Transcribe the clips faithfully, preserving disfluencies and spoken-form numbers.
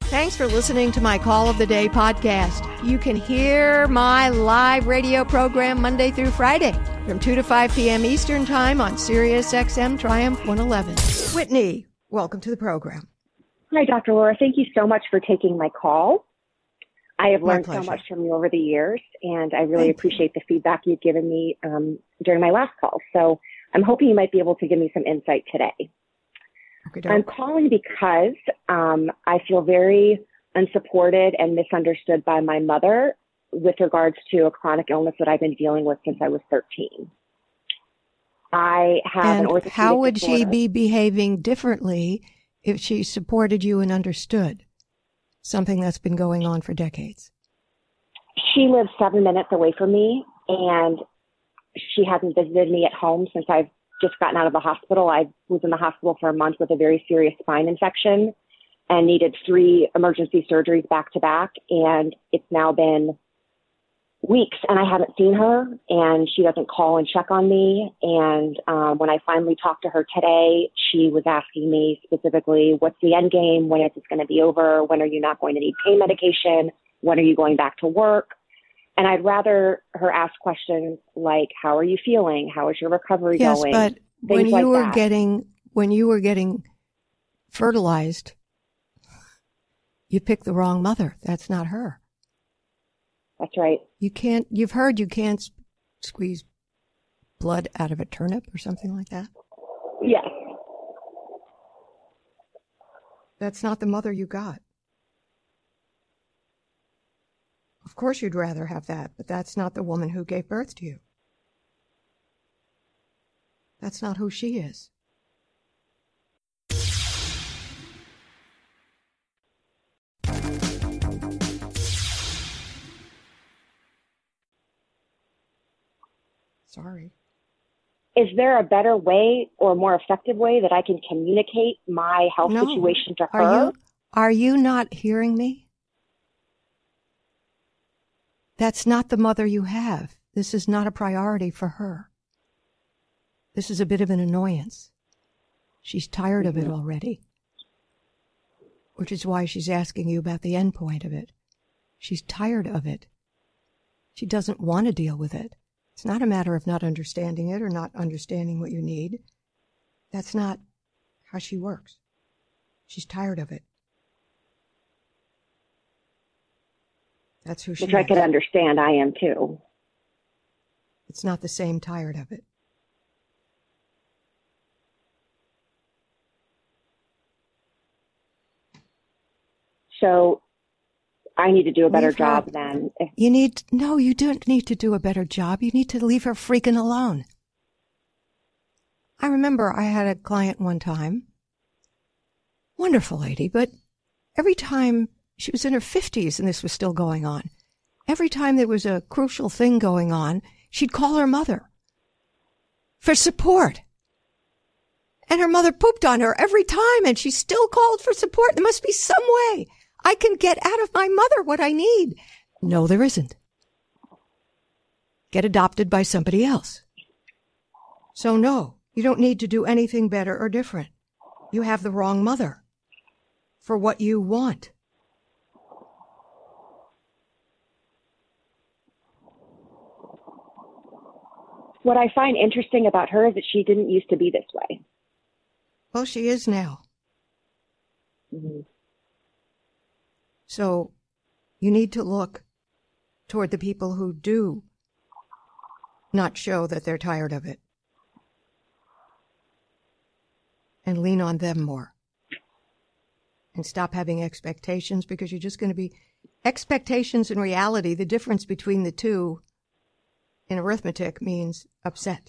Thanks for listening to my Call of the Day podcast. You can hear my live radio program Monday through Friday from two to five p.m. Eastern Time on Sirius X M Triumph one eleven. Whitney, welcome to the program. Hi, Doctor Laura. Thank you so much for taking my call. I have learned so much from you over the years, and I really Thank appreciate you. the feedback you've given me um, during my last call. So I'm hoping you might be able to give me some insight today. Okay, I'm calling because um, I feel very unsupported and misunderstood by my mother with regards to a chronic illness that I've been dealing with since I was thirteen. I have and an orthopedic how would disorder. she be behaving differently if she supported you and understood something that's been going on for decades? She lives seven minutes away from me, and she hasn't visited me at home since I've just gotten out of the hospital. I was in the hospital for a month with a very serious spine infection and needed three emergency surgeries back to back. And it's now been weeks and I haven't seen her, and she doesn't call and check on me. And um, when I finally talked to her today, she was asking me specifically, what's the end game? When is this going to be over? When are you not going to need pain medication? When are you going back to work? And I'd rather her ask questions like, how are you feeling? How is your recovery yes, going? Yes, but Things when you like were that. getting, when you were getting fertilized, you picked the wrong mother. That's not her. That's right. You can't, you've heard you can't squeeze blood out of a turnip or something like that? Yes. That's not the mother you got. Of course you'd rather have that, but that's not the woman who gave birth to you. That's not who she is. Sorry. Is there a better way or a more effective way that I can communicate my health no. situation to her? Are you, are you not hearing me? That's not the mother you have. This is not a priority for her. This is a bit of an annoyance. She's tired mm-hmm. of it already, which is why she's asking you about the end point of it. She's tired of it. She doesn't want to deal with it. It's not a matter of not understanding it or not understanding what you need. That's not how she works. She's tired of it. That's who she Which I is. could understand. I am too. It's not the same tired of it. So I need to do a better job her, then. If- you need, no, you don't need to do a better job. You need to leave her freaking alone. I remember I had a client one time, wonderful lady, but every time she was in her fifties and this was still going on, every time there was a crucial thing going on, she'd call her mother for support. And her mother pooped on her every time, and she still called for support. There must be some way I can get out of my mother what I need. No, there isn't. Get adopted by somebody else. So no, you don't need to do anything better or different. You have the wrong mother for what you want. What I find interesting about her is that she didn't used to be this way. Well, she is now. Mm-hmm. So you need to look toward the people who do not show that they're tired of it and lean on them more and stop having expectations, because you're just going to be expectations and reality. The difference between the two in arithmetic means upset.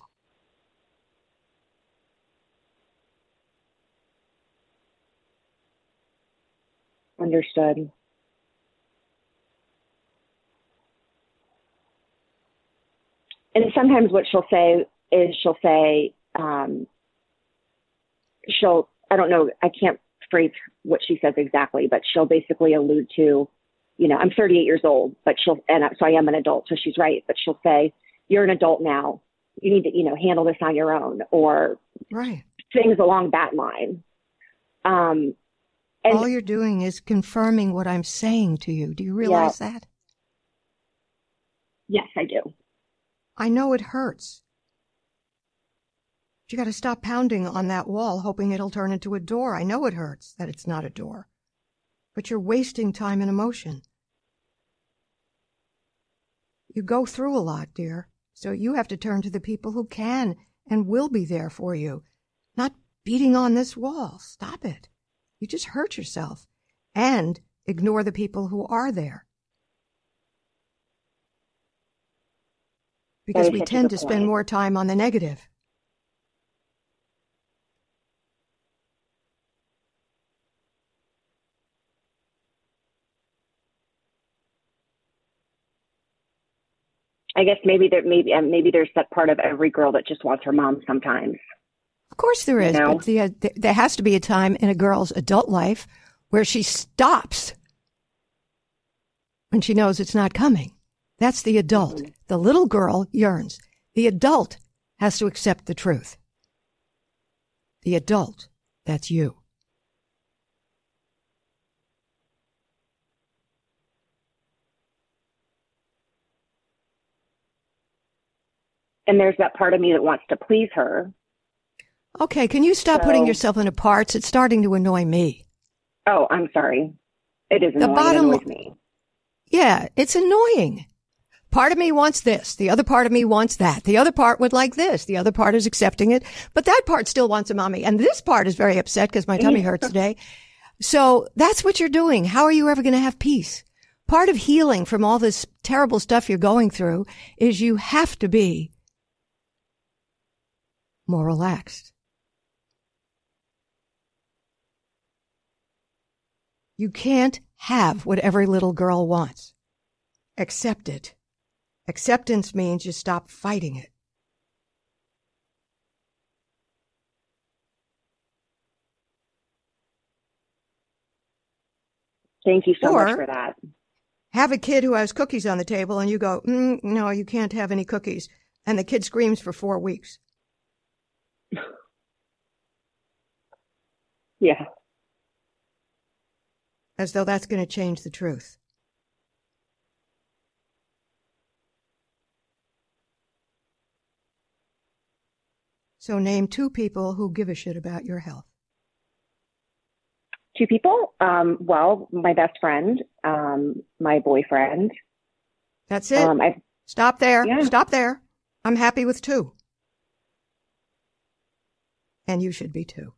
Understood. And sometimes what she'll say is she'll say, um, she'll, I don't know, I can't phrase what she says exactly, but she'll basically allude to, you know, I'm thirty-eight years old, but she'll, and so I am an adult, so she's right, but she'll say, you're an adult now. You need to, you know, handle this on your own, or right. things along that line. Um, And all you're doing is confirming what I'm saying to you. Do you realize yeah. that? Yes, I do. I know it hurts. But you got to stop pounding on that wall, hoping it'll turn into a door. I know it hurts that it's not a door. But you're wasting time and emotion. You go through a lot, dear. So you have to turn to the people who can and will be there for you. Not beating on this wall. Stop it. You just hurt yourself. And ignore the people who are there. Because we tend to spend more time on the negative. I guess maybe there maybe uh, maybe there's that part of every girl that just wants her mom sometimes. Of course there is, you know? But the, uh, th- there has to be a time in a girl's adult life where she stops when she knows it's not coming. That's the adult. Mm-hmm. The little girl yearns. The adult has to accept the truth. The adult, that's you. And there's that part of me that wants to please her. Okay, can you stop so, putting yourself into parts? It's starting to annoy me. Oh, I'm sorry. It is annoying. The bottom, it annoys me. Yeah, it's annoying. Part of me wants this. The other part of me wants that. The other part would like this. The other part is accepting it. But that part still wants a mommy. And this part is very upset because my tummy hurts today. So that's what you're doing. How are you ever going to have peace? Part of healing from all this terrible stuff you're going through is you have to be more relaxed. You can't have what every little girl wants. Accept it. Acceptance means you stop fighting it. Thank you so or much for that. Have a kid who has cookies on the table and you go, mm, no, you can't have any cookies. And the kid screams for four weeks. Yeah. As though that's going to change the truth. So name two people who give a shit about your health. Two people? Um, well, my best friend, um, my boyfriend. That's it. Um, I've, Stop there. Yeah. Stop there. I'm happy with two. And you should be too.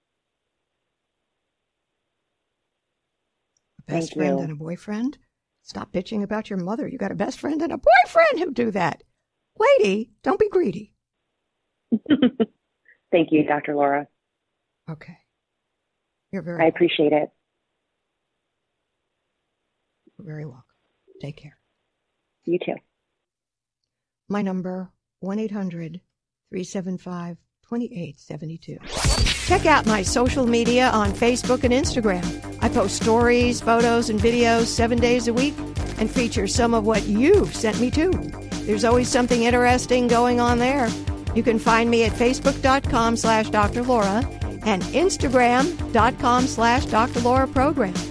A best Thank friend you. and a boyfriend? Stop bitching about your mother. You got a best friend and a boyfriend who do that. Lady, don't be greedy. Thank you, Doctor Laura. Okay. You're very I welcome. appreciate it. You're very welcome. Take care. You too. My number, one eight hundred three seven five two eight seven two. Check out my social media on Facebook and Instagram. I post stories, photos, and videos seven days a week and feature some of what you've sent me too. There's always something interesting going on there. You can find me at facebook.com slash Dr. Laura and instagram.com slash Dr. Laura Program.